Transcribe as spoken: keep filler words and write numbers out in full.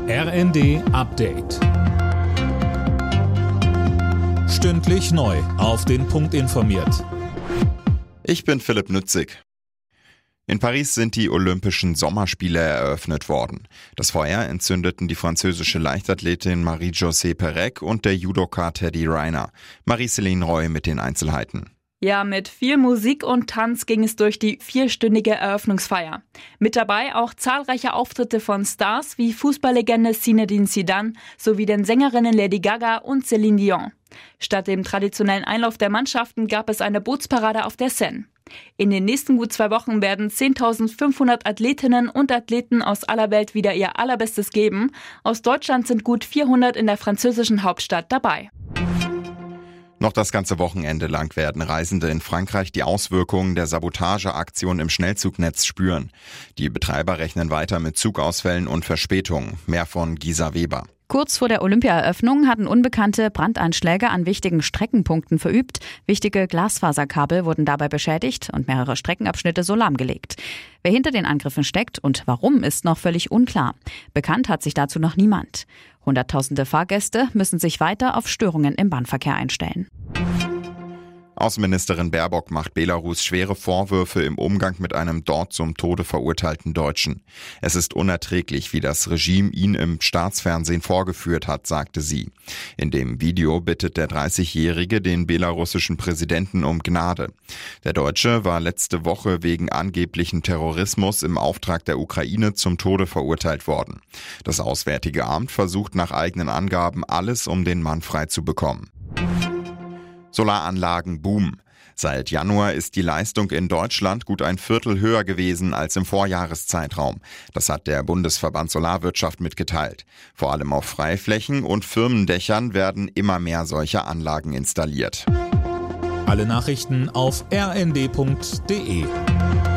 R N D Update. Stündlich neu auf den Punkt informiert. Ich bin Philipp Nützig. In Paris sind die Olympischen Sommerspiele eröffnet worden. Das Feuer entzündeten die französische Leichtathletin Marie-Josée Pérec und der Judoka Teddy Riner. Marie-Céline Roy mit den Einzelheiten. Ja, mit viel Musik und Tanz ging es durch die vierstündige Eröffnungsfeier. Mit dabei auch zahlreiche Auftritte von Stars wie Fußballlegende Zinedine Zidane sowie den Sängerinnen Lady Gaga und Céline Dion. Statt dem traditionellen Einlauf der Mannschaften gab es eine Bootsparade auf der Seine. In den nächsten gut zwei Wochen werden zehntausendfünfhundert Athletinnen und Athleten aus aller Welt wieder ihr Allerbestes geben. Aus Deutschland sind gut vierhundert in der französischen Hauptstadt dabei. Noch das ganze Wochenende lang werden Reisende in Frankreich die Auswirkungen der Sabotageaktion im Schnellzugnetz spüren. Die Betreiber rechnen weiter mit Zugausfällen und Verspätungen. Mehr von Gisa Weber. Kurz vor der Olympia-Eröffnung hatten Unbekannte Brandanschläge an wichtigen Streckenpunkten verübt. Wichtige Glasfaserkabel wurden dabei beschädigt und mehrere Streckenabschnitte so lahmgelegt. Wer hinter den Angriffen steckt und warum, ist noch völlig unklar. Bekannt hat sich dazu noch niemand. Hunderttausende Fahrgäste müssen sich weiter auf Störungen im Bahnverkehr einstellen. Außenministerin Baerbock macht Belarus schwere Vorwürfe im Umgang mit einem dort zum Tode verurteilten Deutschen. Es ist unerträglich, wie das Regime ihn im Staatsfernsehen vorgeführt hat, sagte sie. In dem Video bittet der dreißigjährige den belarussischen Präsidenten um Gnade. Der Deutsche war letzte Woche wegen angeblichen Terrorismus im Auftrag der Ukraine zum Tode verurteilt worden. Das Auswärtige Amt versucht nach eigenen Angaben alles, um den Mann freizubekommen. Solaranlagen boomen. Seit Januar ist die Leistung in Deutschland gut ein Viertel höher gewesen als im Vorjahreszeitraum. Das hat der Bundesverband Solarwirtschaft mitgeteilt. Vor allem auf Freiflächen und Firmendächern werden immer mehr solcher Anlagen installiert. Alle Nachrichten auf r n d punkt d e.